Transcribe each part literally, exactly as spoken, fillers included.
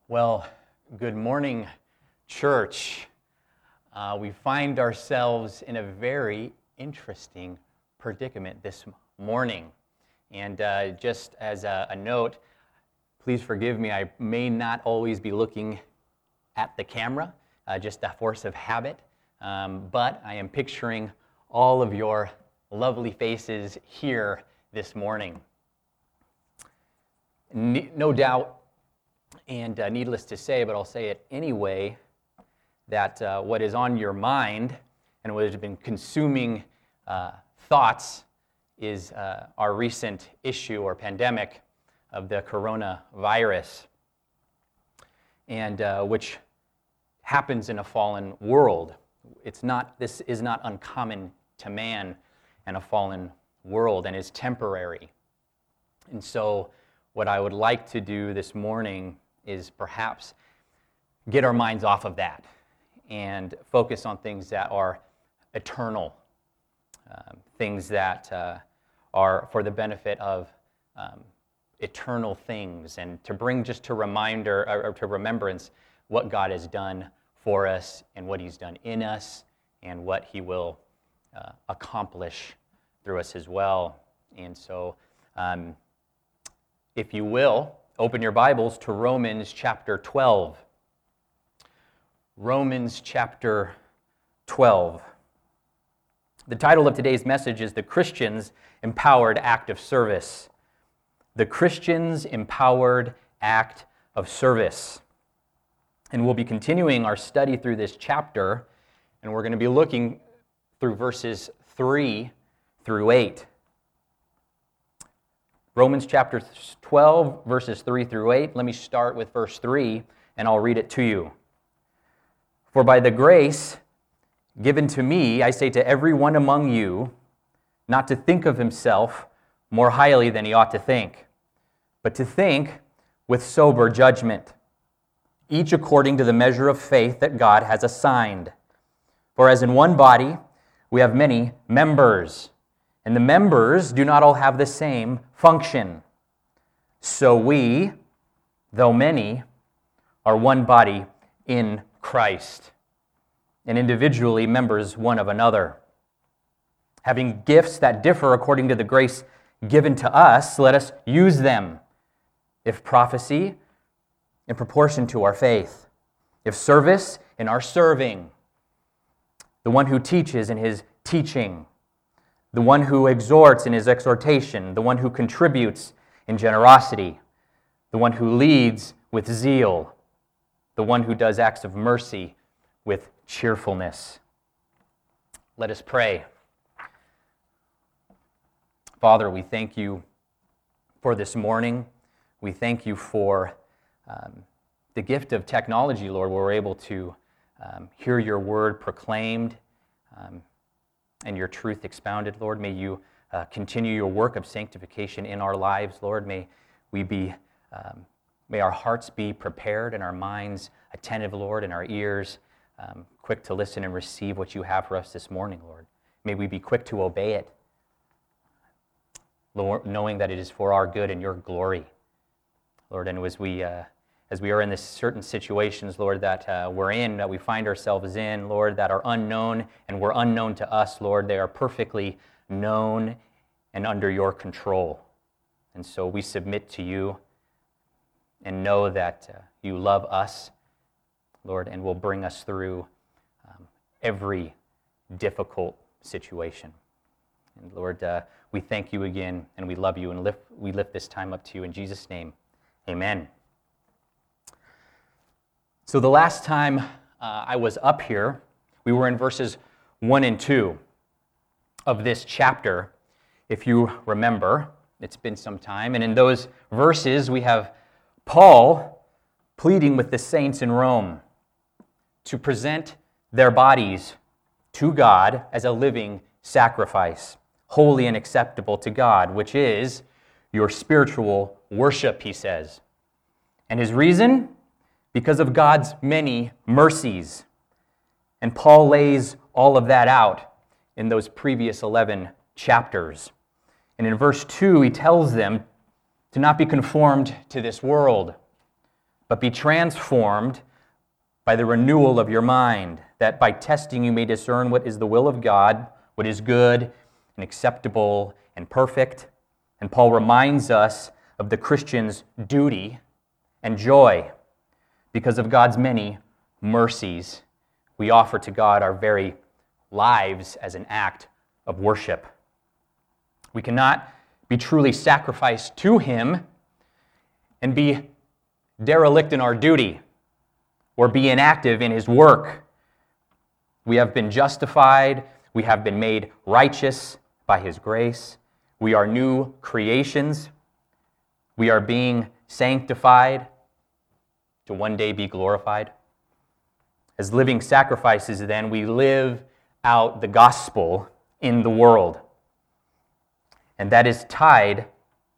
Well, good morning, church. Uh, we find ourselves in a very interesting predicament this morning. And uh, just as a, a note, please forgive me, I may not always be looking at the camera, uh, just a force of habit, um, but I am picturing all of your lovely faces here this morning. No doubt, and uh, needless to say, but I'll say it anyway, that uh, what is on your mind and what has been consuming uh, thoughts is uh, our recent issue or pandemic of the coronavirus, and uh, which happens in a fallen world. It's not. This is not uncommon to man in a fallen world, and is temporary. And so, what I would like to do this morning is perhaps get our minds off of that and focus on things that are eternal, um, things that uh, are for the benefit of um, eternal things, and to bring just to reminder or, or to remembrance what God has done for us and what He's done in us and what He will uh, accomplish through us as well. And so, um, if you will, open your Bibles to Romans chapter twelve. Romans chapter twelve. The title of today's message is The Christian's Empowered Act of Service. The Christian's Empowered Act of Service. And we'll be continuing our study through this chapter, and we're going to be looking through verses three through eight. Romans chapter twelve, verses three through eight. Let me start with verse three, and I'll read it to you. For by the grace given to me, I say to every one among you, not to think of himself more highly than he ought to think, but to think with sober judgment, each according to the measure of faith that God has assigned. For as in one body we have many members, and the members do not all have the same function. So we, though many, are one body in Christ, and individually members one of another. Having gifts that differ according to the grace given to us, let us use them. If prophecy, in proportion to our faith. If service, in our serving. The one who teaches in his teaching. The one who exhorts in his exhortation, the one who contributes in generosity, the one who leads with zeal, the one who does acts of mercy with cheerfulness. Let us pray. Father, we thank you for this morning. We thank you for um, the gift of technology, Lord, where we're able to um, hear your word proclaimed, um, and your truth expounded, Lord. May you uh, continue your work of sanctification in our lives, Lord. May we be, um, may our hearts be prepared and our minds attentive, Lord, and our ears um, quick to listen and receive what you have for us this morning, Lord. May we be quick to obey it, Lord, knowing that it is for our good and your glory, Lord. And as we uh, as we are in this certain situations, Lord, that uh, we're in, that we find ourselves in, Lord, that are unknown and were unknown to us, Lord, they are perfectly known and under your control. And so we submit to you and know that uh, you love us, Lord, and will bring us through um, every difficult situation. And Lord, uh, we thank you again, and we love you, and lift, we lift this time up to you in Jesus' name. Amen. So the last time uh, I was up here, we were in verses one and two of this chapter, if you remember. It's been some time. And in those verses, we have Paul pleading with the saints in Rome to present their bodies to God as a living sacrifice, holy and acceptable to God, which is your spiritual worship, he says. And his reason? Because of God's many mercies. And Paul lays all of that out in those previous eleven chapters. And in verse two, he tells them to not be conformed to this world, but be transformed by the renewal of your mind, that by testing you may discern what is the will of God, what is good and acceptable and perfect. And Paul reminds us of the Christian's duty and joy. Because of God's many mercies, we offer to God our very lives as an act of worship. We cannot be truly sacrificed to Him and be derelict in our duty or be inactive in His work. We have been justified. We have been made righteous by His grace. We are new creations. We are being sanctified to one day be glorified. As living sacrifices, then, we live out the gospel in the world. And that is tied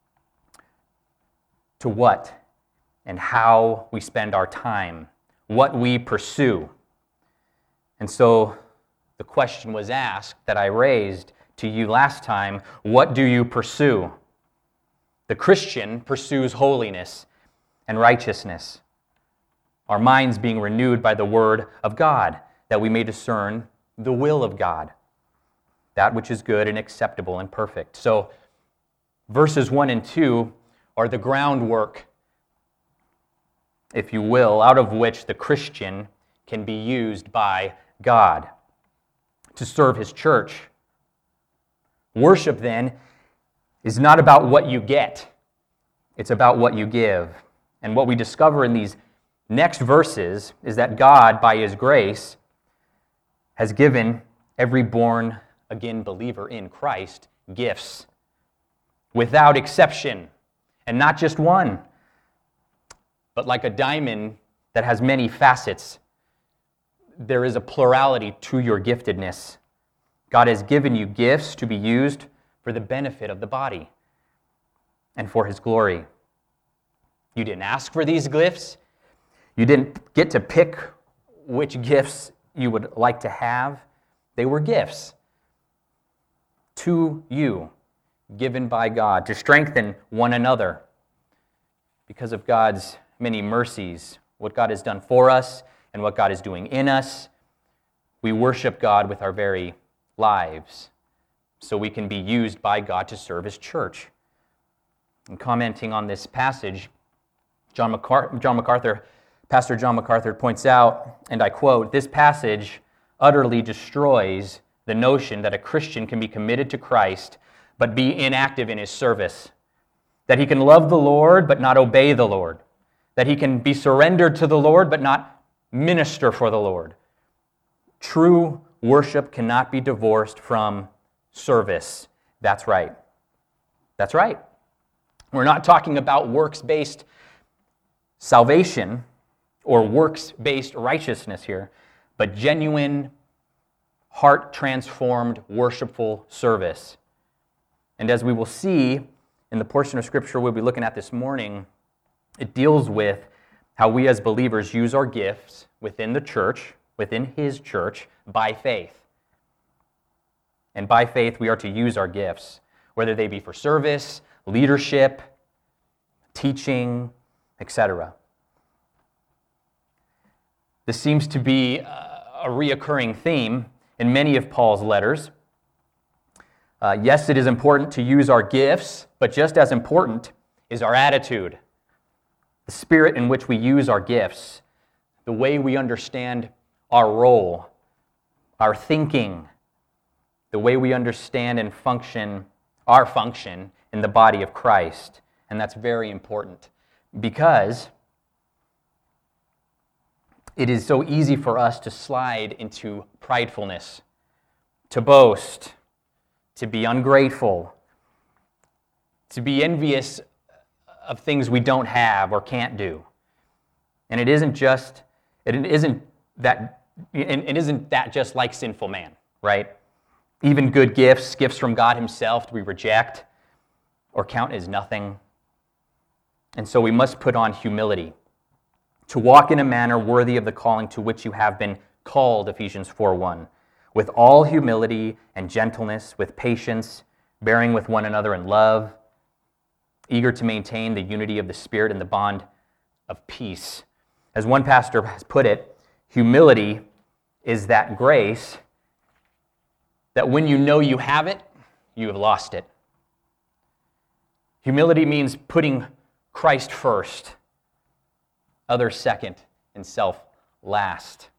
to what and how we spend our time, what we pursue. And so the question was asked that I raised to you last time, what do you pursue? The Christian pursues holiness and righteousness, our minds being renewed by the Word of God, that we may discern the will of God, that which is good and acceptable and perfect. So verses one and two are the groundwork, if you will, out of which the Christian can be used by God to serve His church. Worship, then, is not about what you get. It's about what you give. And what we discover in these next verses is that God, by His grace, has given every born-again believer in Christ gifts, without exception, and not just one, but like a diamond that has many facets, there is a plurality to your giftedness. God has given you gifts to be used for the benefit of the body and for His glory. You didn't ask for these gifts. You didn't get to pick which gifts you would like to have. They were gifts to you, given by God to strengthen one another because of God's many mercies, what God has done for us and what God is doing in us. We worship God with our very lives so we can be used by God to serve His church. And commenting on this passage, John MacArthur, John MacArthur, Pastor John MacArthur points out, and I quote, "This passage utterly destroys the notion that a Christian can be committed to Christ but be inactive in his service, that he can love the Lord but not obey the Lord, that he can be surrendered to the Lord but not minister for the Lord. True worship cannot be divorced from service." That's right. That's right. We're not talking about works-based salvation or works-based righteousness here, but genuine, heart-transformed, worshipful service. And as we will see in the portion of Scripture we'll be looking at this morning, it deals with how we as believers use our gifts within the church, within His church, by faith. And by faith we are to use our gifts, whether they be for service, leadership, teaching, et cetera. This seems to be a reoccurring theme in many of Paul's letters. Uh, yes, it is important to use our gifts, but just as important is our attitude, the spirit in which we use our gifts, the way we understand our role, our thinking, the way we understand and function, our function in the body of Christ. And that's very important because it is so easy for us to slide into pridefulness, to boast, to be ungrateful, to be envious of things we don't have or can't do. And it isn't just, it isn't that, it isn't that just like sinful man, right? Even good gifts, gifts from God Himself, we reject or count as nothing. And so we must put on humility, to walk in a manner worthy of the calling to which you have been called, Ephesians four one, with all humility and gentleness, with patience, bearing with one another in love, eager to maintain the unity of the Spirit and the bond of peace. As one pastor has put it, humility is that grace that when you know you have it, you have lost it. Humility means putting Christ first, others second, and self last.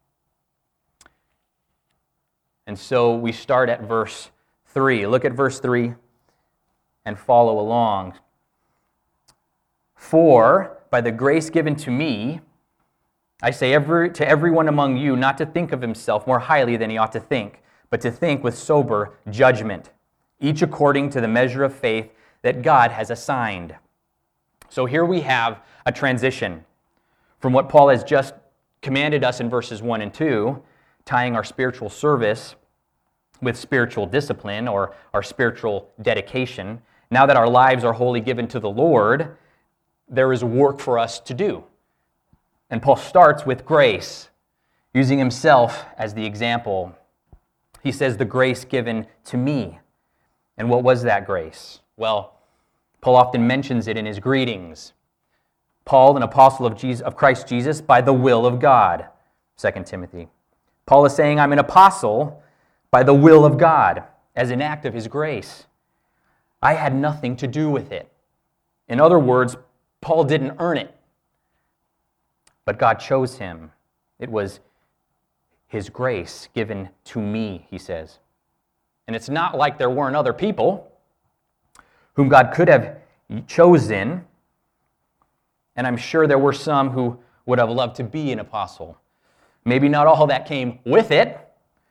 And so we start at verse three. Look at verse three and follow along. For by the grace given to me, I say every, to everyone among you not to think of himself more highly than he ought to think, but to think with sober judgment, each according to the measure of faith that God has assigned. So here we have a transition from what Paul has just commanded us in verses one and two, tying our spiritual service with spiritual discipline or our spiritual dedication. Now that our lives are wholly given to the Lord, there is work for us to do. And Paul starts with grace, using himself as the example. He says, the grace given to me. And what was that grace? Well, Paul often mentions it in his greetings. Paul, an apostle of Jesus, of Christ Jesus, by the will of God, Second Timothy. Paul is saying, I'm an apostle by the will of God, as an act of his grace. I had nothing to do with it. In other words, Paul didn't earn it, but God chose him. It was his grace given to me, he says. And it's not like there weren't other people whom God could have chosen, and I'm sure there were some who would have loved to be an apostle. Maybe not all that came with it,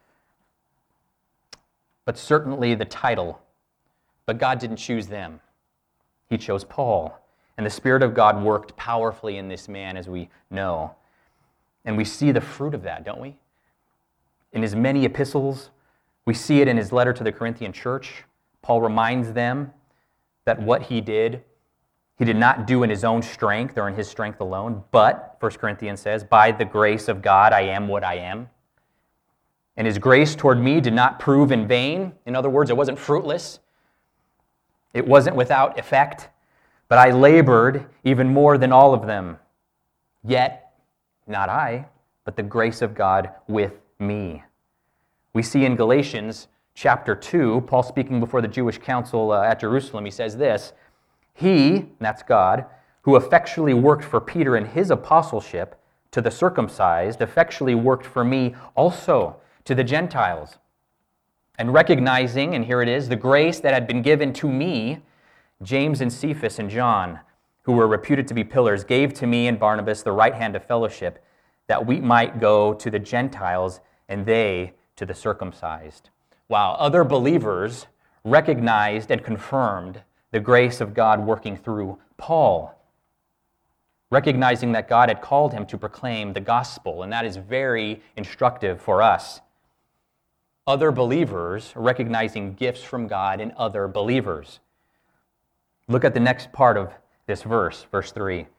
but certainly the title. But God didn't choose them. He chose Paul. And the Spirit of God worked powerfully in this man, as we know. And we see the fruit of that, don't we? In his many epistles, we see it in his letter to the Corinthian church. Paul reminds them that what he did, he did not do in his own strength or in his strength alone, but, First Corinthians says, by the grace of God I am what I am. And his grace toward me did not prove in vain. In other words, it wasn't fruitless. It wasn't without effect. But I labored even more than all of them. Yet, not I, but the grace of God with me. We see in Galatians chapter two, Paul speaking before the Jewish council uh, at Jerusalem, he says this, He, and that's God, who effectually worked for Peter in his apostleship to the circumcised, effectually worked for me also to the Gentiles. And recognizing, and here it is, the grace that had been given to me, James and Cephas and John, who were reputed to be pillars, gave to me and Barnabas the right hand of fellowship, that we might go to the Gentiles and they to the circumcised. While other believers recognized and confirmed the grace of God working through Paul, recognizing that God had called him to proclaim the gospel, and that is very instructive for us. Other believers recognizing gifts from God in other believers. Look at the next part of this verse, verse three.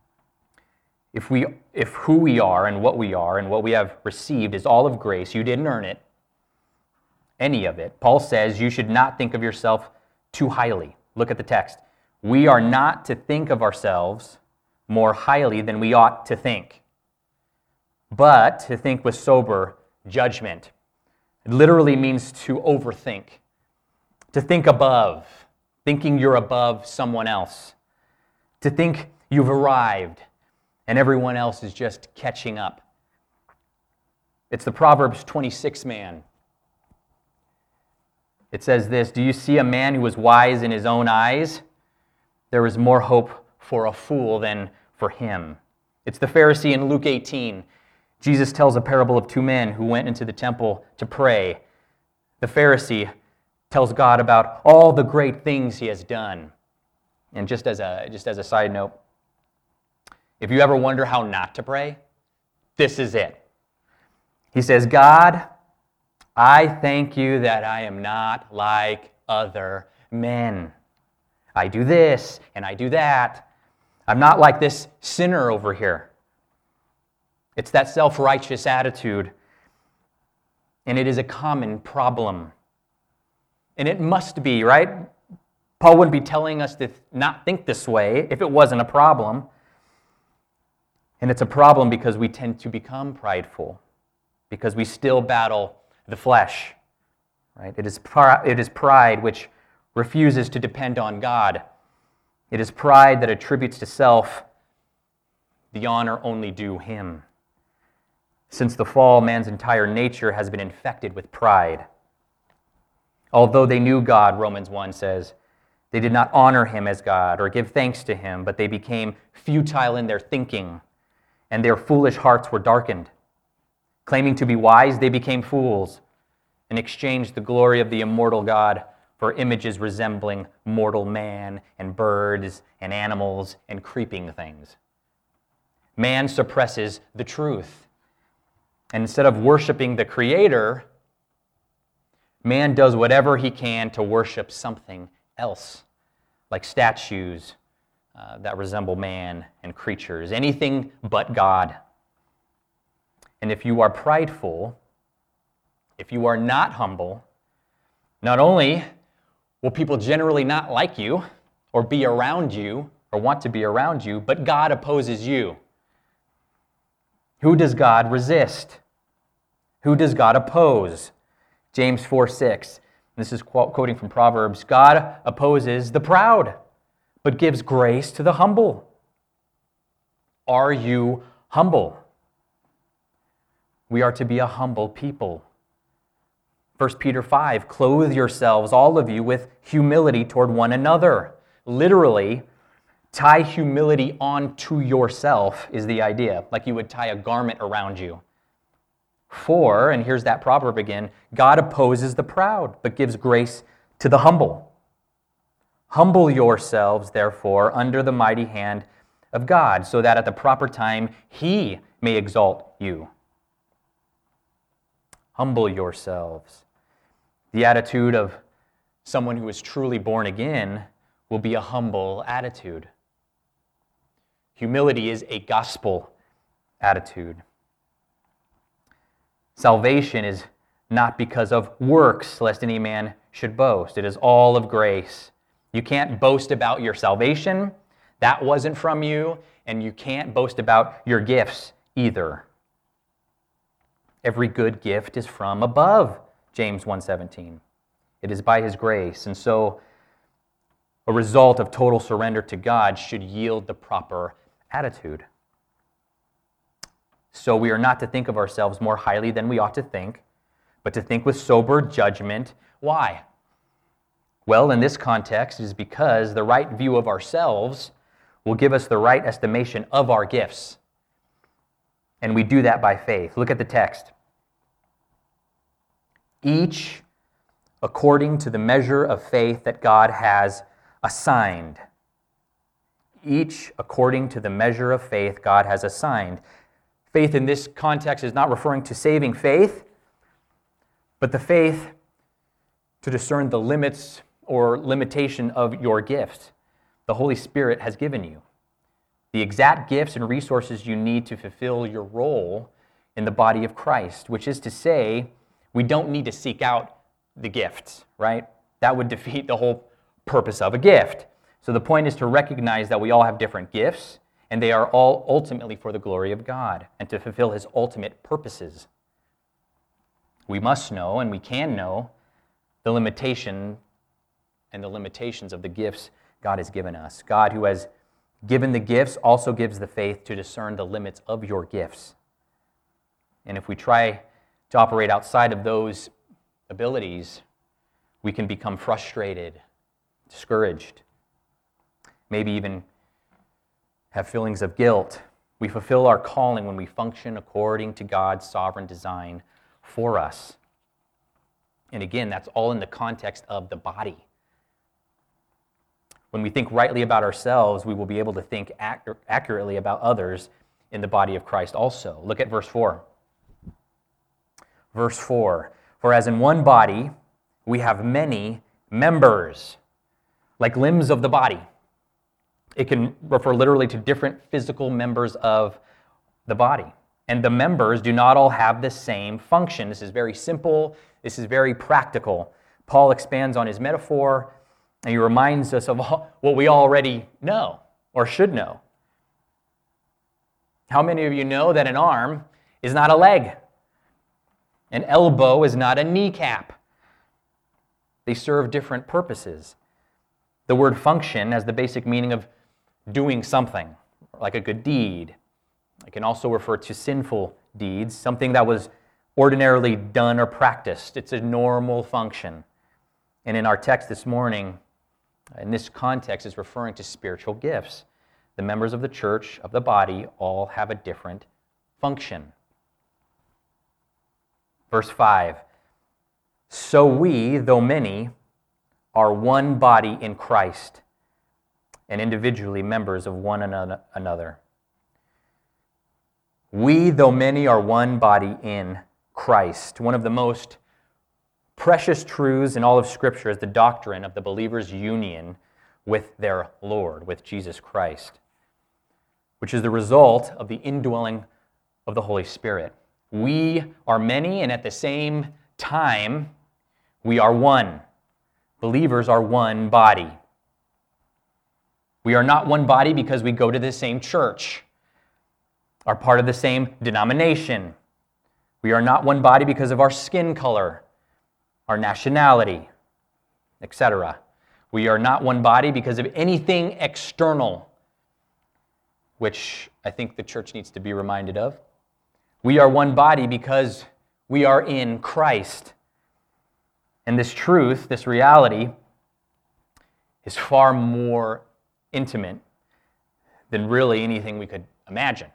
If we, if who we are and what we are and what we have received is all of grace, you didn't earn it, any of it, Paul says you should not think of yourself too highly. Look at the text. We are not to think of ourselves more highly than we ought to think, but to think with sober judgment. It literally means to overthink, to think above, thinking you're above someone else, to think you've arrived and everyone else is just catching up. It's the Proverbs twenty-six man. It says this, do you see a man who was wise in his own eyes? There is more hope for a fool than for him. It's the Pharisee in Luke eighteen. Jesus tells a parable of two men who went into the temple to pray. The Pharisee tells God about all the great things he has done. And just as a just as a side note, if you ever wonder how not to pray, this is it. He says, God, I thank you that I am not like other men. I do this and I do that. I'm not like this sinner over here. It's that self-righteous attitude. And it is a common problem. And it must be, right? Paul wouldn't be telling us to not think this way if it wasn't a problem. And it's a problem because we tend to become prideful, because we still battle the flesh. Right? It is, it is pride which refuses to depend on God. It is pride that attributes to self the honor only due Him. Since the fall, man's entire nature has been infected with pride. Although they knew God, Romans one says, they did not honor Him as God or give thanks to Him, but they became futile in their thinking, and their foolish hearts were darkened. Claiming to be wise, they became fools and exchanged the glory of the immortal God for images resembling mortal man and birds and animals and creeping things. Man suppresses the truth. And instead of worshiping the Creator, man does whatever he can to worship something else, like statues uh, that resemble man and creatures, anything but God. And if you are prideful, if you are not humble, not only will people generally not like you or be around you or want to be around you, but God opposes you. Who does God resist? Who does God oppose? James four six. This is quoting from Proverbs. God opposes the proud, but gives grace to the humble. Are you humble? We are to be a humble people. First Peter five, clothe yourselves, all of you, with humility toward one another. Literally, tie humility onto yourself is the idea, like you would tie a garment around you. For, and here's that proverb again, God opposes the proud, but gives grace to the humble. Humble yourselves, therefore, under the mighty hand of God, so that at the proper time He may exalt you. Humble yourselves. The attitude of someone who is truly born again will be a humble attitude. Humility is a gospel attitude. Salvation is not because of works, lest any man should boast. It is all of grace. You can't boast about your salvation. That wasn't from you. And you can't boast about your gifts either. Every good gift is from above, James one seventeen. It is by His grace. And so a result of total surrender to God should yield the proper attitude. So we are not to think of ourselves more highly than we ought to think, but to think with sober judgment. Why? Well, in this context, it is because the right view of ourselves will give us the right estimation of our gifts. And we do that by faith. Look at the text. Each according to the measure of faith that God has assigned. Each according to the measure of faith God has assigned. Faith in this context is not referring to saving faith, but the faith to discern the limits or limitation of your gifts the Holy Spirit has given you. The exact gifts and resources you need to fulfill your role in the body of Christ, which is to say, we don't need to seek out the gifts, right? That would defeat the whole purpose of a gift. So the point is to recognize that we all have different gifts, and they are all ultimately for the glory of God and to fulfill His ultimate purposes. We must know, and we can know, the limitation and the limitations of the gifts God has given us. God, who has given the gifts, also gives the faith to discern the limits of your gifts. And if we try to operate outside of those abilities, we can become frustrated, discouraged, maybe even have feelings of guilt. We fulfill our calling when we function according to God's sovereign design for us. And again, that's all in the context of the body. When we think rightly about ourselves, we will be able to think ac- accurately about others in the body of Christ also. Look at verse four. Verse four, for as in one body we have many members, like limbs of the body. It can refer literally to different physical members of the body. And the members do not all have the same function. This is very simple. This is very practical. Paul expands on his metaphor, and he reminds us of what we already know or should know. How many of you know that an arm is not a leg? An elbow is not a kneecap. They serve different purposes. The word function has the basic meaning of doing something, like a good deed. It can also refer to sinful deeds, something that was ordinarily done or practiced. It's a normal function. And in our text this morning, in this context, is referring to spiritual gifts. The members of the church, of the body, all have a different function. Verse five, so we, though many, are one body in Christ, and individually members of one another. We, though many, are one body in Christ. One of the most precious truths in all of Scripture is the doctrine of the believer's union with their Lord, with Jesus Christ, which is the result of the indwelling of the Holy Spirit. We are many, and at the same time, we are one. Believers are one body. We are not one body because we go to the same church, are part of the same denomination. We are not one body because of our skin color, our nationality, et cetera. We are not one body because of anything external, which I think the church needs to be reminded of. We are one body because we are in Christ. And this truth, this reality, is far more intimate than really anything we could imagine.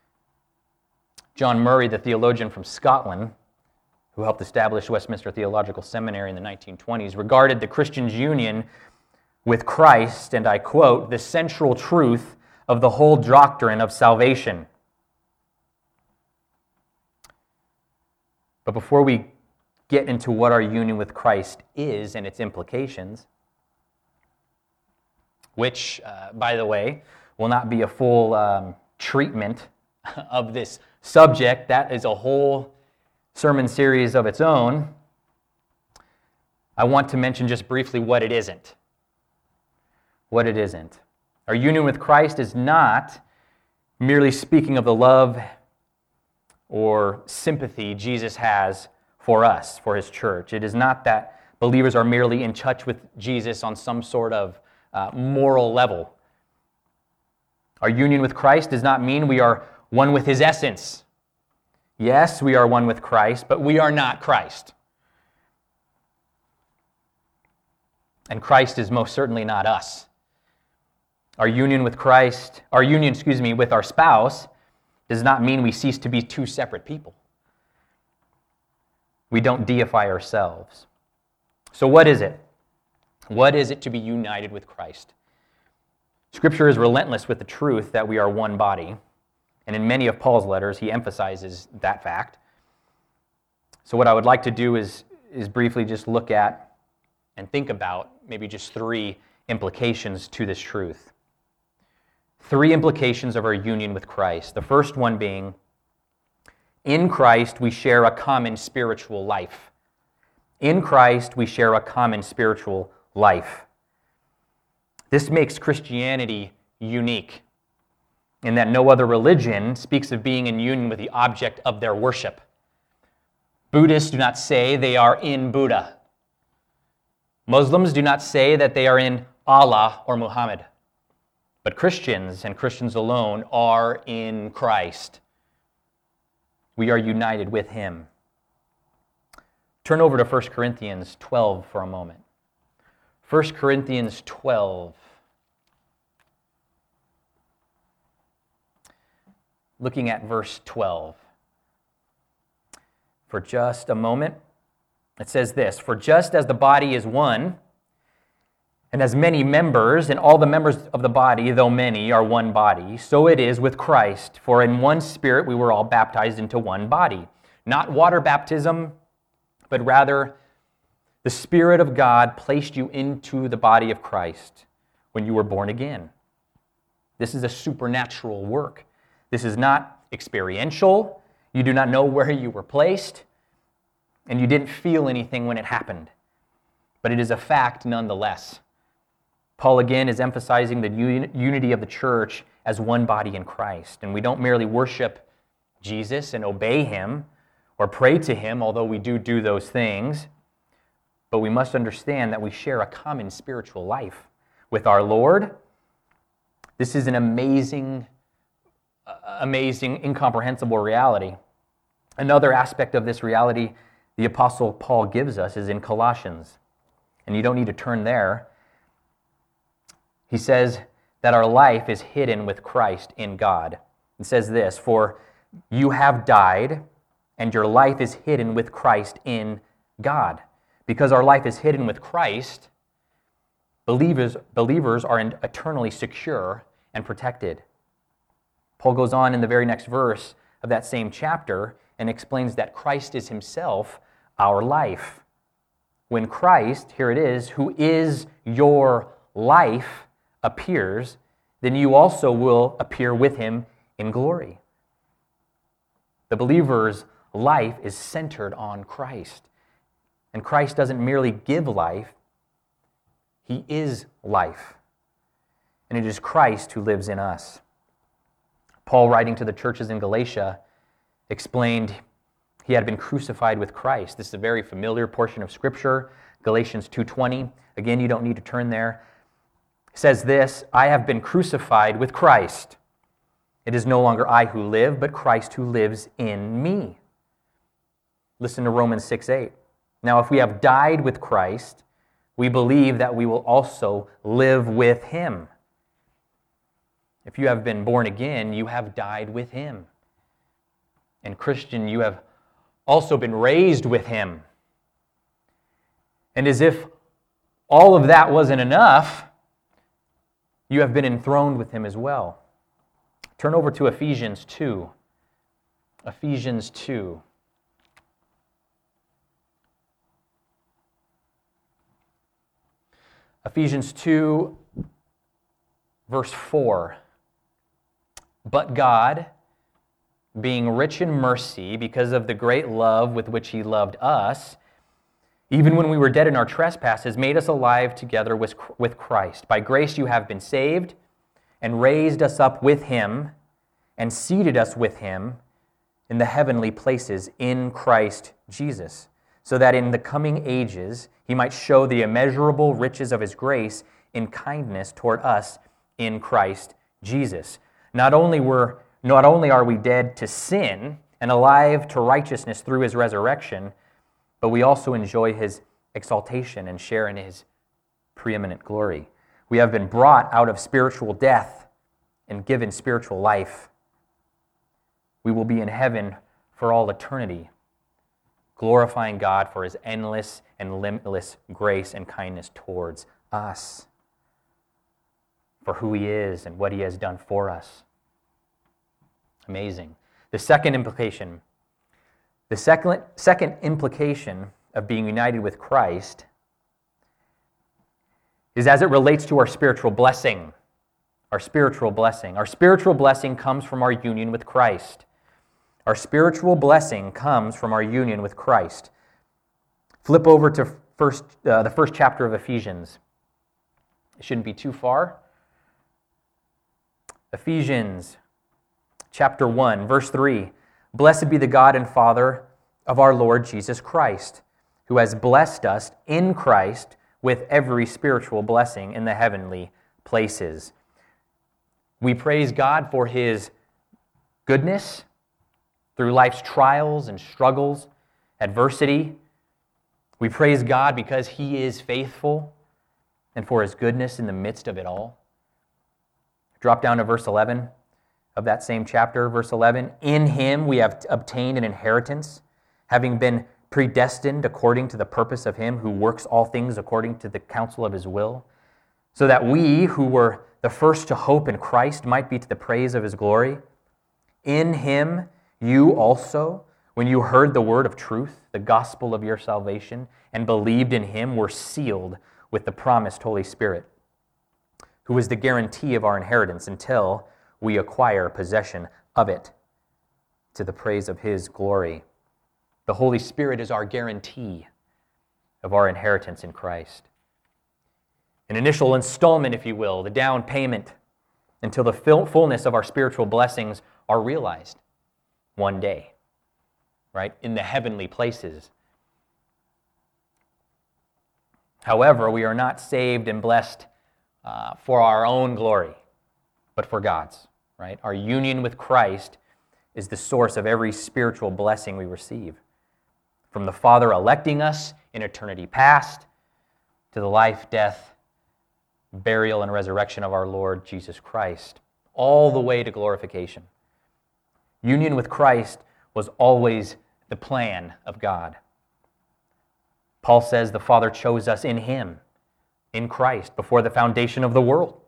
John Murray, the theologian from Scotland, who helped establish Westminster Theological Seminary in the nineteen twenties, regarded the Christian's union with Christ, and I quote, the central truth of the whole doctrine of salvation. But before we get into what our union with Christ is and its implications, which, uh, by the way, will not be a full um, treatment of this subject, that is a whole sermon series of its own, I want to mention just briefly what it isn't. What it isn't. Our union with Christ is not merely speaking of the love or sympathy Jesus has for us, for His church. It is not that believers are merely in touch with Jesus on some sort of uh, moral level. Our union with Christ does not mean we are one with His essence. Yes, we are one with Christ, but we are not Christ. And Christ is most certainly not us. Our union with Christ, our union, excuse me, with our spouse does not mean we cease to be two separate people. We don't deify ourselves. So what is it? What is it to be united with Christ? Scripture is relentless with the truth that we are one body. And in many of Paul's letters, he emphasizes that fact. So what I would like to do is, is briefly just look at and think about maybe just three implications to this truth. Three implications of our union with Christ. The first one being, in Christ we share a common spiritual life. In Christ we share a common spiritual life. This makes Christianity unique in that no other religion speaks of being in union with the object of their worship. Buddhists do not say they are in Buddha. Muslims do not say that they are in Allah or Muhammad. But Christians, and Christians alone, are in Christ. We are united with Him. Turn over to First Corinthians twelve for a moment. First Corinthians twelve. Looking at verse twelve. For just a moment, it says this, for just as the body is one, and as many members, and all the members of the body, though many, are one body, so it is with Christ. For in one Spirit we were all baptized into one body. Not water baptism, but rather the Spirit of God placed you into the body of Christ when you were born again. This is a supernatural work. This is not experiential. You do not know where you were placed, and you didn't feel anything when it happened. But it is a fact nonetheless. Paul again is emphasizing the unity of the church as one body in Christ. And we don't merely worship Jesus and obey him or pray to him, although we do do those things, but we must understand that we share a common spiritual life with our Lord. This is an amazing, amazing, incomprehensible reality. Another aspect of this reality the Apostle Paul gives us is in Colossians, and you don't need to turn there. He says that our life is hidden with Christ in God. It says this, "For you have died, and your life is hidden with Christ in God." Because our life is hidden with Christ, believers, believers are eternally secure and protected. Paul goes on in the very next verse of that same chapter and explains that Christ is himself our life. When Christ, here it is, who is your life, appears, then you also will appear with him in glory. The believer's life is centered on Christ. And Christ doesn't merely give life, he is life. And it is Christ who lives in us. Paul, writing to the churches in Galatia, explained he had been crucified with Christ. This is a very familiar portion of Scripture, Galatians two twenty. Again, you don't need to turn there. It says this, "I have been crucified with Christ. It is no longer I who live, but Christ who lives in me." Listen to Romans six eight. "Now, if we have died with Christ, we believe that we will also live with him." If you have been born again, you have died with him. And Christian, you have also been raised with him. And as if all of that wasn't enough, you have been enthroned with him as well. Turn over to Ephesians two. Ephesians two. Ephesians two, verse four. "But God, being rich in mercy, because of the great love with which he loved us, even when we were dead in our trespasses, made us alive together with with Christ. By grace you have been saved, and raised us up with him, and seated us with him in the heavenly places in Christ Jesus, so that in the coming ages he might show the immeasurable riches of his grace in kindness toward us in Christ Jesus." Not only were Not only are we dead to sin and alive to righteousness through his resurrection, but we also enjoy his exaltation and share in his preeminent glory. We have been brought out of spiritual death and given spiritual life. We will be in heaven for all eternity, glorifying God for his endless and limitless grace and kindness towards us, for who he is and what he has done for us. Amazing. The second implication, the second, second implication of being united with Christ is as it relates to our spiritual blessing. Our spiritual blessing. Our spiritual blessing comes from our union with Christ. Our spiritual blessing comes from our union with Christ. Flip over to first, uh, the first chapter of Ephesians. It shouldn't be too far. Ephesians chapter one, verse three. "Blessed be the God and Father of our Lord Jesus Christ, who has blessed us in Christ with every spiritual blessing in the heavenly places." We praise God for his goodness through life's trials and struggles, adversity. We praise God because he is faithful and for his goodness in the midst of it all. Drop down to verse eleven of that same chapter, verse eleven. "In him we have obtained an inheritance, having been predestined according to the purpose of him who works all things according to the counsel of his will, so that we who were the first to hope in Christ might be to the praise of his glory. In him you also, when you heard the word of truth, the gospel of your salvation, and believed in him, were sealed with the promised Holy Spirit, who is the guarantee of our inheritance until we acquire possession of it, to the praise of his glory." The Holy Spirit is our guarantee of our inheritance in Christ. An initial installment, if you will, the down payment until the fullness of our spiritual blessings are realized one day, right, in the heavenly places. However, we are not saved and blessed uh, for our own glory, but for God's, right? Our union with Christ is the source of every spiritual blessing we receive, from the Father electing us in eternity past to the life, death, burial, and resurrection of our Lord Jesus Christ, all the way to glorification. Union with Christ was always the plan of God. Paul says the Father chose us in Him, in Christ, before the foundation of the world.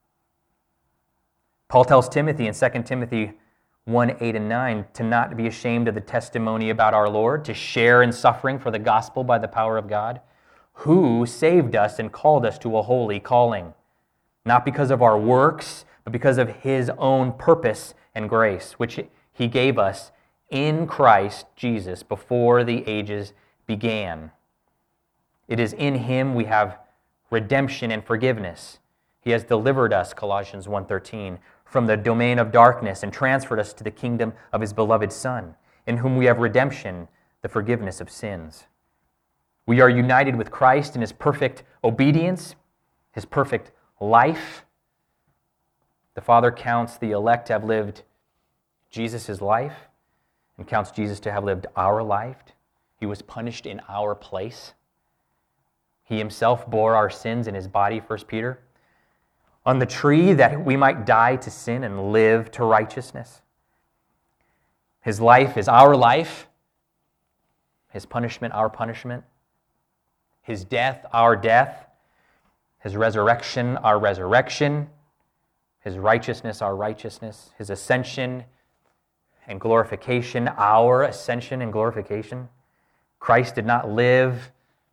Paul tells Timothy in Second Timothy one, eight, and nine to not be ashamed of the testimony about our Lord, to share in suffering for the gospel by the power of God, who saved us and called us to a holy calling, not because of our works, but because of His own purpose and grace, which He gave us in Christ Jesus before the ages began. It is in Him we have redemption and forgiveness. He has delivered us, Colossians one thirteen, from the domain of darkness and transferred us to the kingdom of His beloved Son, in whom we have redemption, the forgiveness of sins. We are united with Christ in His perfect obedience, His perfect life. The Father counts the elect to have lived Jesus' life and counts Jesus to have lived our life. He was punished in our place. He Himself bore our sins in His body, First Peter, on the tree that we might die to sin and live to righteousness. His life is our life, His punishment our punishment, His death our death, His resurrection our resurrection, His righteousness our righteousness, His ascension and glorification our ascension and glorification. Christ did not live,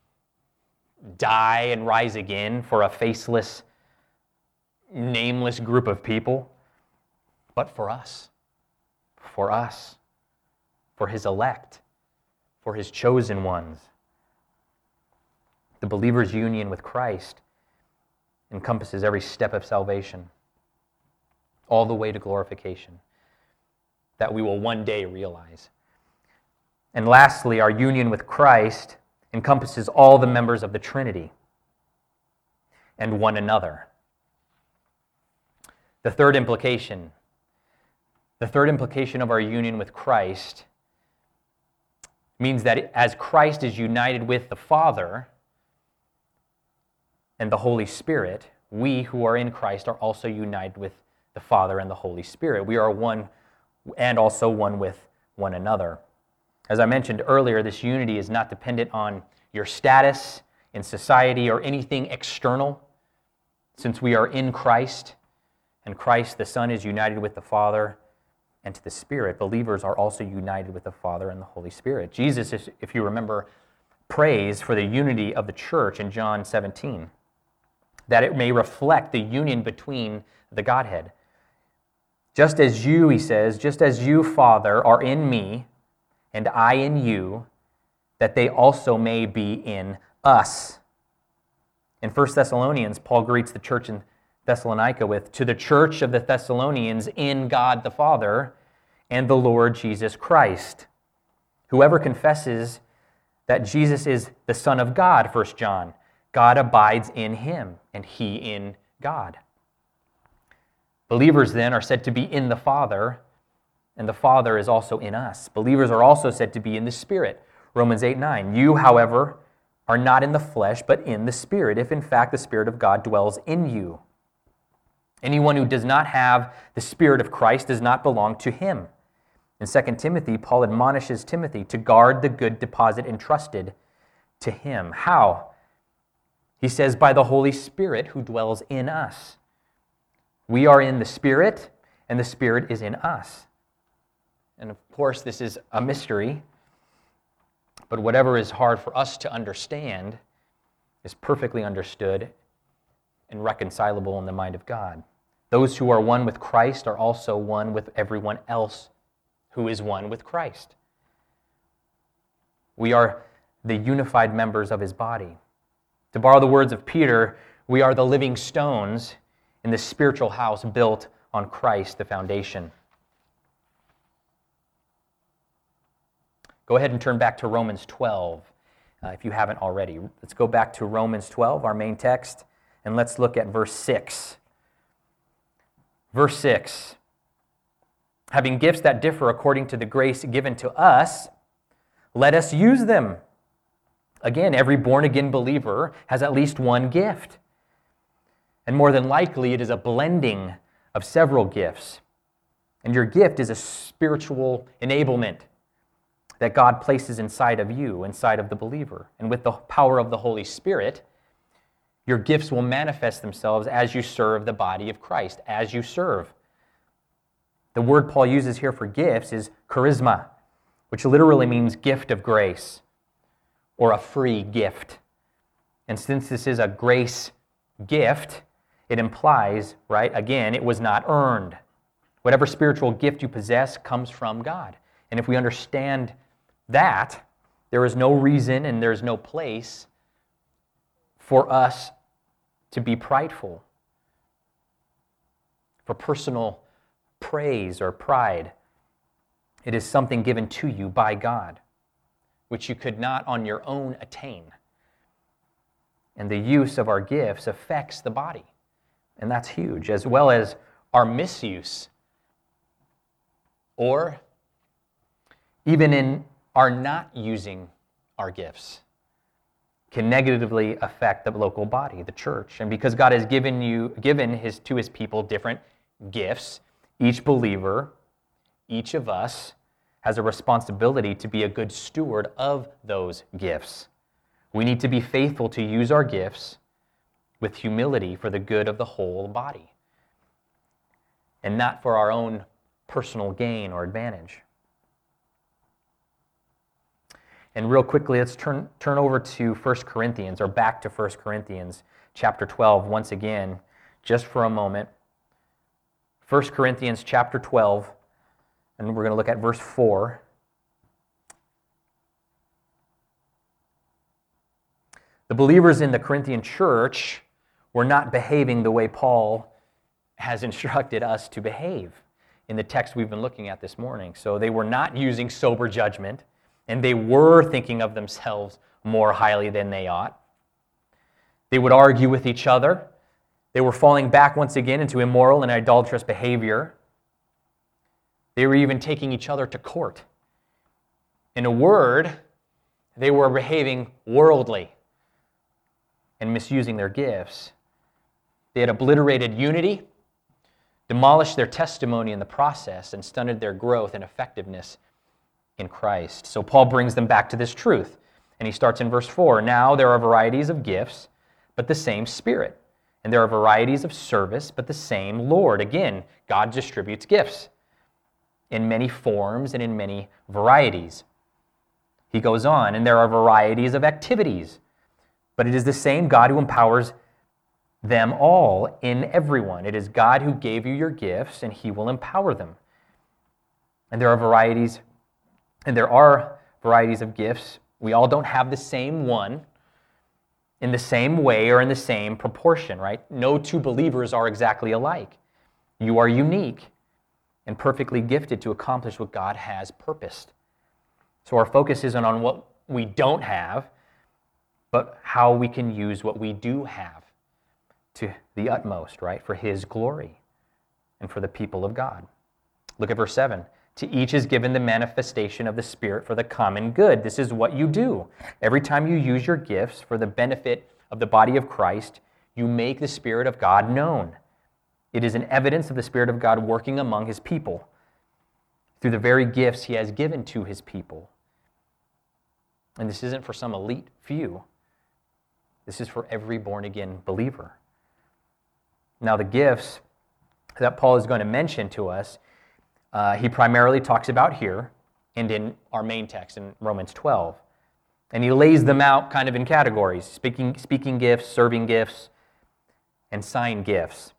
die, and rise again for a faceless, nameless group of people, but for us, for us, for His elect, for His chosen ones. The believer's union with Christ encompasses every step of salvation, all the way to glorification, that we will one day realize. And lastly, our union with Christ encompasses all the members of the Trinity and one another. The third implication, the third implication of our union with Christ means that as Christ is united with the Father and the Holy Spirit, we who are in Christ are also united with the Father and the Holy Spirit. We are one and also one with one another. As I mentioned earlier, this unity is not dependent on your status in society or anything external. Since we are in Christ, and Christ the Son is united with the Father and to the Spirit, believers are also united with the Father and the Holy Spirit. Jesus, if you remember, prays for the unity of the church in John seventeen, that it may reflect the union between the Godhead. Just as you, he says, just as you, Father, are in me, and I in you, that they also may be in us. In First Thessalonians, Paul greets the church in Thessalonica with, to the church of the Thessalonians in God the Father and the Lord Jesus Christ. Whoever confesses that Jesus is the Son of God, First John, God abides in him, and he in God. Believers then are said to be in the Father, and the Father is also in us. Believers are also said to be in the Spirit. Romans eight nine. You, however, are not in the flesh, but in the Spirit, if in fact the Spirit of God dwells in you. Anyone who does not have the Spirit of Christ does not belong to him. In Second Timothy, Paul admonishes Timothy to guard the good deposit entrusted to him. How? He says, by the Holy Spirit who dwells in us. We are in the Spirit, and the Spirit is in us. And of course, this is a mystery, but whatever is hard for us to understand is perfectly understood and reconcilable in the mind of God. Those who are one with Christ are also one with everyone else who is one with Christ. We are the unified members of his body. To borrow the words of Peter, we are the living stones in the spiritual house built on Christ, the foundation. Go ahead and turn back to Romans twelve, uh, if you haven't already. Let's go back to Romans twelve, our main text, and let's look at verse six. Verse six. Having gifts that differ according to the grace given to us, let us use them. Again, every born-again believer has at least one gift. And more than likely, it is a blending of several gifts. And your gift is a spiritual enablement that God places inside of you, inside of the believer. And with the power of the Holy Spirit, your gifts will manifest themselves as you serve the body of Christ, as you serve. The word Paul uses here for gifts is charisma, which literally means gift of grace, or a free gift. And since this is a grace gift, it implies, right, again, it was not earned. Whatever spiritual gift you possess comes from God. And if we understand that, there is no reason and there is no place for us to be prideful, for personal praise or pride. It is something given to you by God, which you could not on your own attain. And the use of our gifts affects the body, and that's huge, as well as our misuse, or even in our not using our gifts, can negatively affect the local body, the church. And because God has given you, given his to his people different gifts, each believer, each of us, has a responsibility to be a good steward of those gifts. We need to be faithful to use our gifts with humility for the good of the whole body, and not for our own personal gain or advantage. And real quickly, let's turn, turn over to First Corinthians, or back to First Corinthians chapter twelve once again, just for a moment. First Corinthians chapter twelve, and we're going to look at verse four. The believers in the Corinthian church were not behaving the way Paul has instructed us to behave in the text we've been looking at this morning. So they were not using sober judgment, and they were thinking of themselves more highly than they ought. They would argue with each other. They were falling back once again into immoral and idolatrous behavior. They were even taking each other to court. In a word, they were behaving worldly and misusing their gifts. They had obliterated unity, demolished their testimony in the process, and stunted their growth and effectiveness in Christ. So Paul brings them back to this truth. And he starts in verse four. Now there are varieties of gifts, but the same Spirit. And there are varieties of service, but the same Lord. Again, God distributes gifts in many forms and in many varieties. He goes on, and there are varieties of activities, but it is the same God who empowers them all in everyone. It is God who gave you your gifts, and he will empower them. And there are varieties, and there are varieties of gifts. We all don't have the same one in the same way or in the same proportion, right? No two believers are exactly alike. You are unique and perfectly gifted to accomplish what God has purposed. So our focus isn't on what we don't have, but how we can use what we do have to the utmost, right? For his glory and for the people of God. Look at verse seven. To each is given the manifestation of the Spirit for the common good. This is what you do. Every time you use your gifts for the benefit of the body of Christ, you make the Spirit of God known. It is an evidence of the Spirit of God working among his people through the very gifts he has given to his people. And this isn't for some elite few. This is for every born-again believer. Now, the gifts that Paul is going to mention to us, uh, he primarily talks about here and in our main text in Romans twelve. And he lays them out kind of in categories: speaking, speaking gifts, serving gifts, and sign gifts.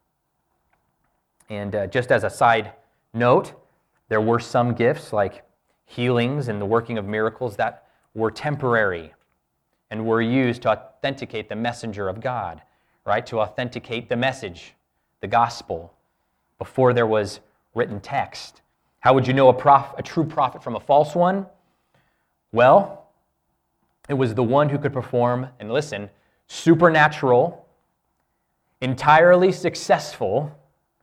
And uh, just as a side note, there were some gifts like healings and the working of miracles that were temporary and were used to authenticate the messenger of God, right? To authenticate the message, the gospel. before there was written text. How would you know a, prof, a true prophet from a false one? Well, it was the one who could perform, and listen, supernatural, entirely successful,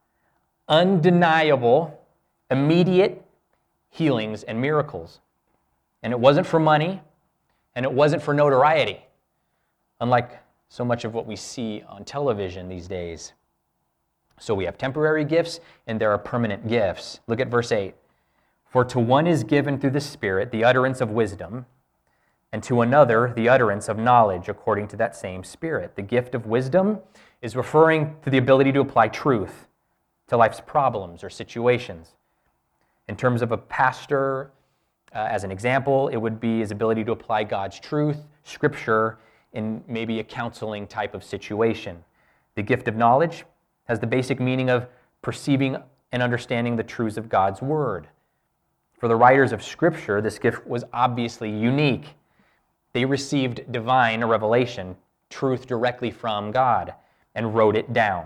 undeniable, immediate healings and miracles. And it wasn't for money, and it wasn't for notoriety, unlike so much of what we see on television these days. So we have temporary gifts, and there are permanent gifts. Look at verse eight. For to one is given through the Spirit the utterance of wisdom, and to another the utterance of knowledge according to that same Spirit. The gift of wisdom is referring to the ability to apply truth to life's problems or situations. In terms of a pastor, uh, as an example, it would be his ability to apply God's truth, Scripture, in maybe a counseling type of situation. The gift of knowledge has the basic meaning of perceiving and understanding the truths of God's Word. For the writers of Scripture, this gift was obviously unique. They received divine revelation, truth directly from God, and wrote it down.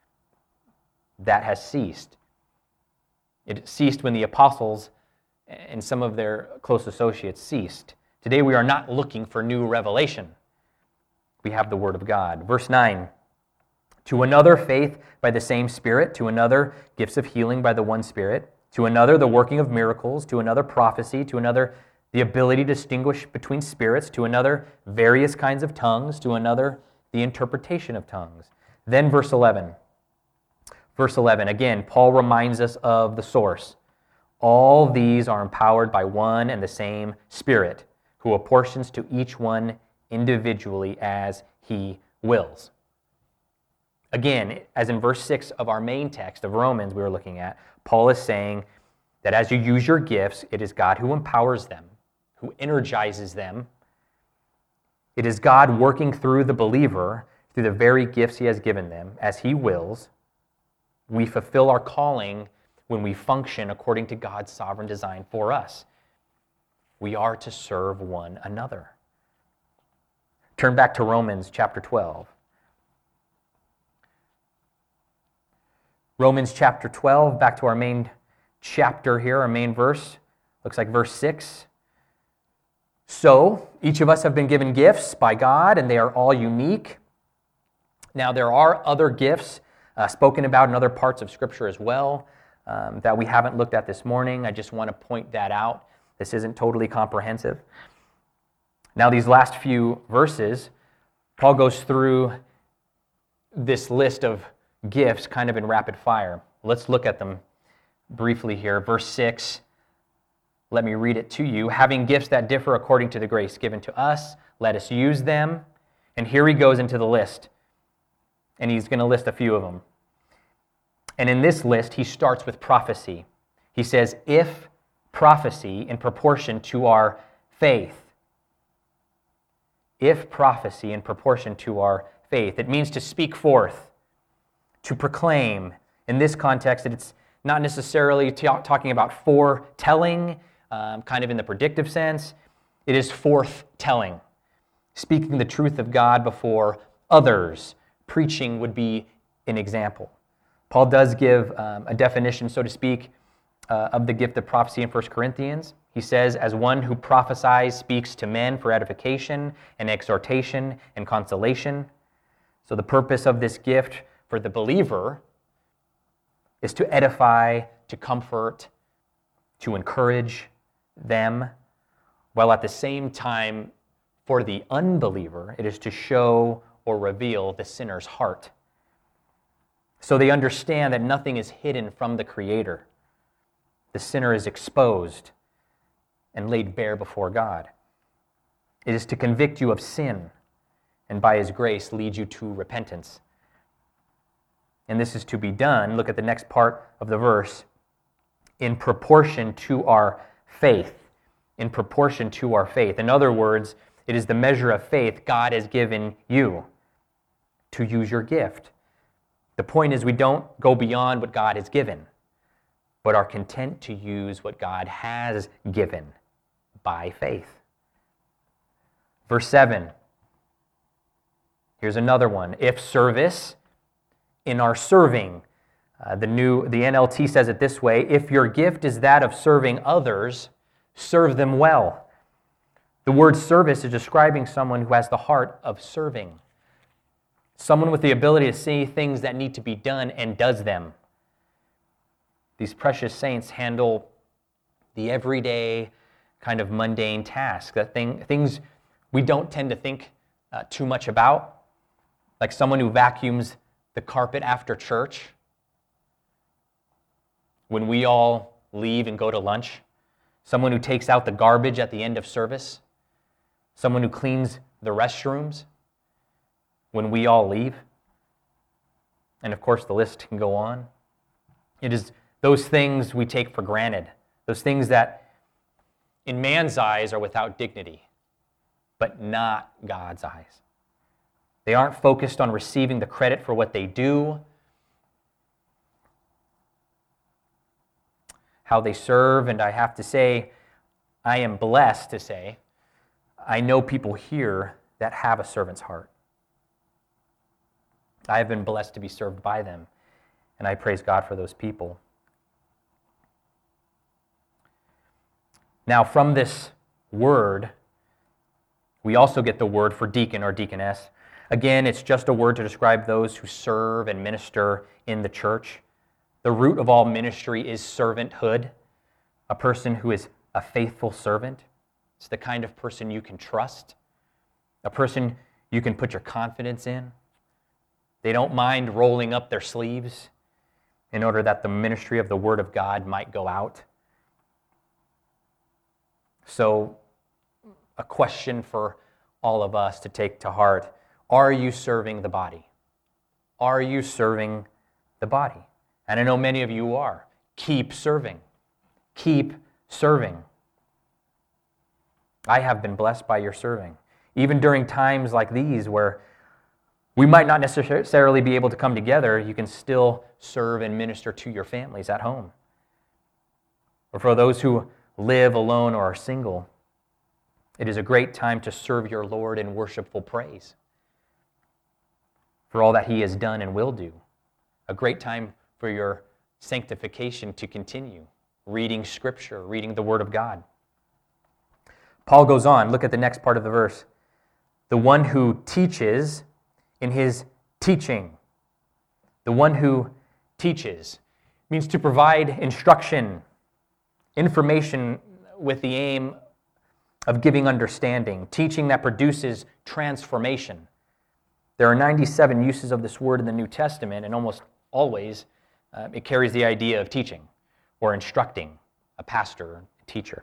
That has ceased. It ceased when the apostles and some of their close associates ceased. Today we are not looking for new revelation. We have the Word of God. Verse nine, to another faith by the same Spirit, to another gifts of healing by the one Spirit, to another the working of miracles, to another prophecy, to another the ability to distinguish between spirits, to another various kinds of tongues, to another the interpretation of tongues. Then verse eleven. Verse eleven, again, Paul reminds us of the source. All these are empowered by one and the same Spirit, who apportions to each one individually as he wills. Again, as in verse six of our main text of Romans we were looking at, Paul is saying that as you use your gifts, it is God who empowers them, who energizes them. It is God working through the believer, through the very gifts he has given them, as he wills. We fulfill our calling when we function according to God's sovereign design for us. We are to serve one another. Turn back to Romans chapter twelve. Romans chapter twelve, back to our main chapter here, our main verse. Looks like verse six. So, each of us have been given gifts by God, and they are all unique. Now, there are other gifts uh, spoken about in other parts of Scripture as well um, that we haven't looked at this morning. I just want to point that out. This isn't totally comprehensive. Now, these last few verses, Paul goes through this list of gifts kind of in rapid fire. Let's look at them briefly here. Verse six, let me read it to you. Having gifts that differ according to the grace given to us, let us use them. And here he goes into the list. And he's going to list a few of them. And in this list, he starts with prophecy. He says, if prophecy in proportion to our faith. If prophecy in proportion to our faith. It means to speak forth, to proclaim. In this context, it's not necessarily t- talking about foretelling, um, kind of in the predictive sense. It is forthtelling, speaking the truth of God before others. Preaching would be an example. Paul does give um, a definition, so to speak, uh, of the gift of prophecy in First Corinthians. He says, as one who prophesies speaks to men for edification and exhortation and consolation. So the purpose of this gift for the believer is to edify, to comfort, to encourage them, while at the same time, for the unbeliever, it is to show or reveal the sinner's heart. So they understand that nothing is hidden from the Creator. The sinner is exposed and laid bare before God. It is to convict you of sin and by His grace lead you to repentance. And this is to be done, look at the next part of the verse, in proportion to our faith. In proportion to our faith. In other words, it is the measure of faith God has given you to use your gift. The point is we don't go beyond what God has given, but are content to use what God has given by faith. Verse seven. Here's another one. If service, in our serving. Uh, the new, the N L T says it this way: if your gift is that of serving others, serve them well. The word service is describing someone who has the heart of serving. Someone with the ability to see things that need to be done and does them. These precious saints handle the everyday kind of mundane tasks, that thing, things we don't tend to think uh, too much about, like someone who vacuums the carpet after church when we all leave and go to lunch, someone who takes out the garbage at the end of service, someone who cleans the restrooms when we all leave. And of course, the list can go on. It is those things we take for granted, those things that in man's eyes are without dignity, but not God's eyes. They aren't focused on receiving the credit for what they do, how they serve, and I have to say, I am blessed to say, I know people here that have a servant's heart. I have been blessed to be served by them, and I praise God for those people. Now, from this word, we also get the word for deacon or deaconess. Again, it's just a word to describe those who serve and minister in the church. The root of all ministry is servanthood, a person who is a faithful servant. It's the kind of person you can trust, a person you can put your confidence in. They don't mind rolling up their sleeves in order that the ministry of the Word of God might go out. So, a question for all of us to take to heart: are you serving the body? Are you serving the body? And I know many of you are. Keep serving. Keep serving. I have been blessed by your serving. Even during times like these where we might not necessarily be able to come together, you can still serve and minister to your families at home. Or for those who live alone or are single, it is a great time to serve your Lord in worshipful praise for all that He has done and will do. A great time for your sanctification to continue, reading Scripture, reading the Word of God. Paul goes on, look at the next part of the verse. The one who teaches in his teaching. The one who teaches means to provide instruction, information with the aim of giving understanding, teaching that produces transformation. There are ninety-seven uses of this word in the New Testament, and almost always uh, it carries the idea of teaching or instructing, a pastor, a teacher.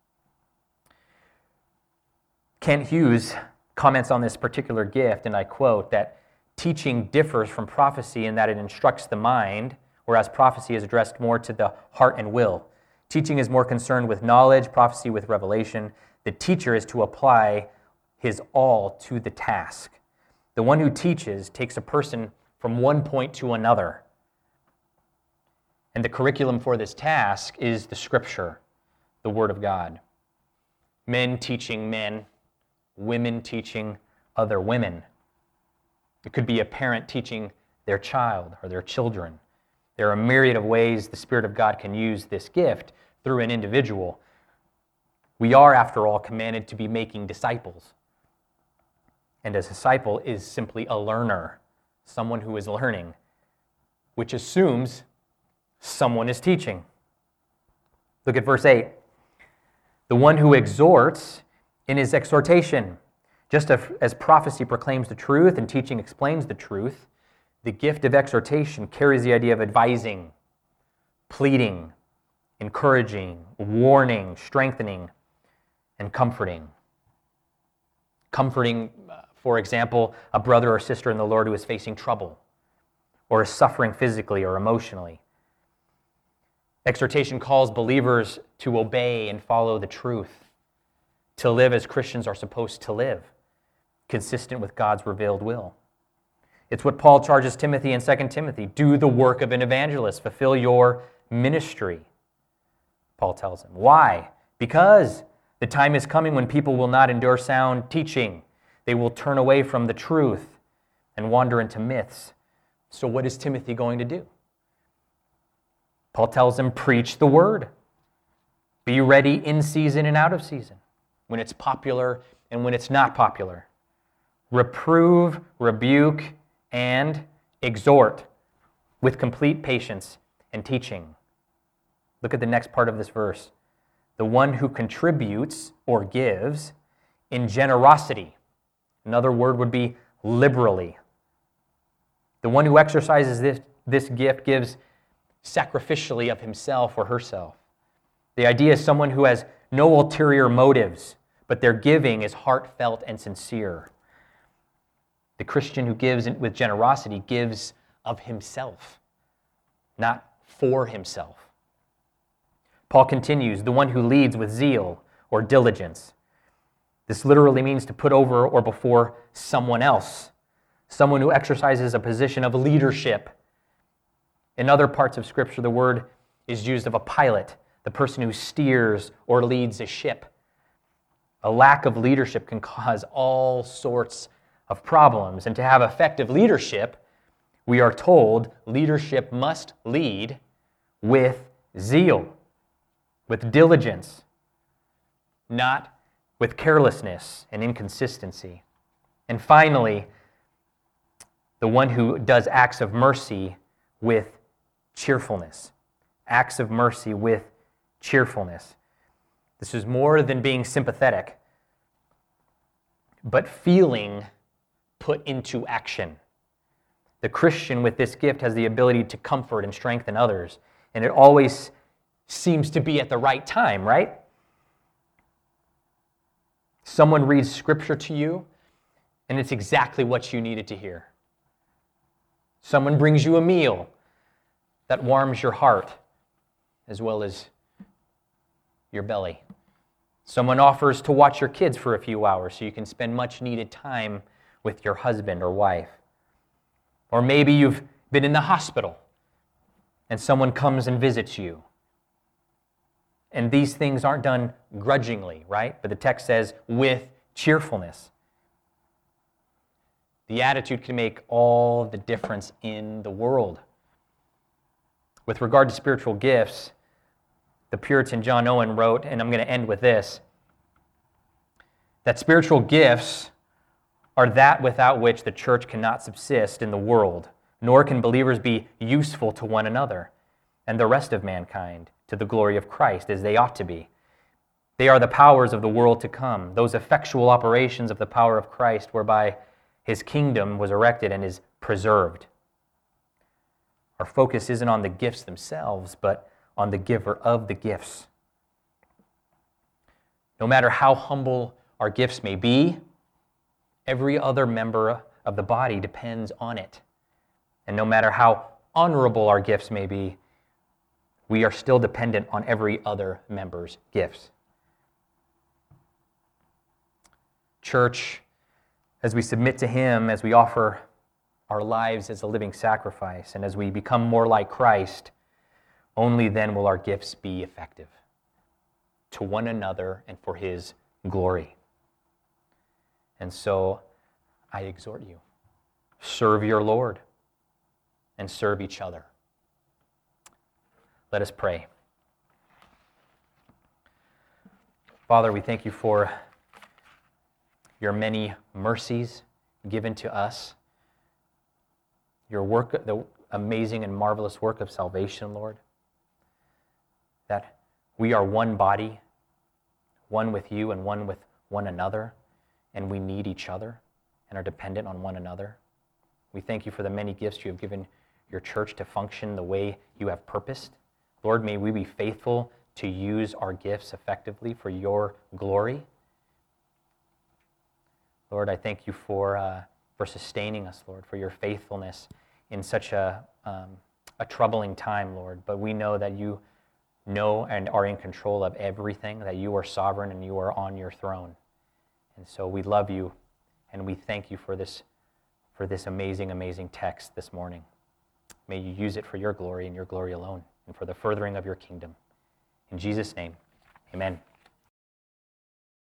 Kent Hughes comments on this particular gift, and I quote, that teaching differs from prophecy in that it instructs the mind, whereas prophecy is addressed more to the heart and will. Teaching is more concerned with knowledge, prophecy with revelation. The teacher is to apply his all to the task. The one who teaches takes a person from one point to another. And the curriculum for this task is the Scripture, the Word of God. Men teaching men, women teaching other women. It could be a parent teaching their child or their children. There are a myriad of ways the Spirit of God can use this gift through an individual. We are, after all, commanded to be making disciples. And a disciple is simply a learner, someone who is learning, which assumes someone is teaching. Look at verse eight. The one who exhorts in his exhortation. Just as prophecy proclaims the truth and teaching explains the truth, the gift of exhortation carries the idea of advising, pleading, encouraging, warning, strengthening, and comforting. Comforting, for example, a brother or sister in the Lord who is facing trouble or is suffering physically or emotionally. Exhortation calls believers to obey and follow the truth, to live as Christians are supposed to live, consistent with God's revealed will. It's what Paul charges Timothy in Second Timothy. Do the work of an evangelist. Fulfill your ministry, Paul tells him. Why? Because the time is coming when people will not endure sound teaching. They will turn away from the truth and wander into myths. So what is Timothy going to do? Paul tells them, preach the word. Be ready in season and out of season, when it's popular and when it's not popular. Reprove, rebuke, and exhort with complete patience and teaching. Look at the next part of this verse. The one who contributes or gives in generosity. Another word would be liberally. The one who exercises this, this gift gives sacrificially of himself or herself. The idea is someone who has no ulterior motives, but their giving is heartfelt and sincere. The Christian who gives with generosity gives of himself, not for himself. Paul continues, the one who leads with zeal or diligence. This literally means to put over or before someone else, someone who exercises a position of leadership. In other parts of Scripture, the word is used of a pilot, the person who steers or leads a ship. A lack of leadership can cause all sorts of problems. And to have effective leadership, we are told leadership must lead with zeal, with diligence, not with carelessness and inconsistency. And finally, the one who does acts of mercy with cheerfulness. Acts of mercy with cheerfulness. This is more than being sympathetic, but feeling put into action. The Christian with this gift has the ability to comfort and strengthen others, and it always seems to be at the right time, right? Someone reads Scripture to you, and it's exactly what you needed to hear. Someone brings you a meal that warms your heart as well as your belly. Someone offers to watch your kids for a few hours so you can spend much needed time with your husband or wife. Or maybe you've been in the hospital and someone comes and visits you. And these things aren't done grudgingly, right? But the text says with cheerfulness. The attitude can make all the difference in the world. With regard to spiritual gifts, the Puritan John Owen wrote, and I'm going to end with this, that spiritual gifts are that without which the church cannot subsist in the world, nor can believers be useful to one another and the rest of mankind to the glory of Christ as they ought to be. They are the powers of the world to come, those effectual operations of the power of Christ whereby his kingdom was erected and is preserved. Our focus isn't on the gifts themselves, but on the giver of the gifts. No matter how humble our gifts may be, every other member of the body depends on it. And no matter how honorable our gifts may be, we are still dependent on every other member's gifts. Church, as we submit to him, as we offer our lives as a living sacrifice, and as we become more like Christ, only then will our gifts be effective to one another and for his glory. And so I exhort you, serve your Lord and serve each other. Let us pray. Father, we thank you for your many mercies given to us, your work, the amazing and marvelous work of salvation, Lord, that we are one body, one with you and one with one another, and we need each other and are dependent on one another. We thank you for the many gifts you have given your church to function the way you have purposed. Lord, may we be faithful to use our gifts effectively for your glory. Lord, I thank you for uh, for sustaining us, Lord, for your faithfulness in such a um, a troubling time, Lord. But we know that you know and are in control of everything, that you are sovereign and you are on your throne. And so we love you, and we thank you for this for this amazing, amazing text this morning. May you use it for your glory and your glory alone, and for the furthering of your kingdom. In Jesus' name, amen.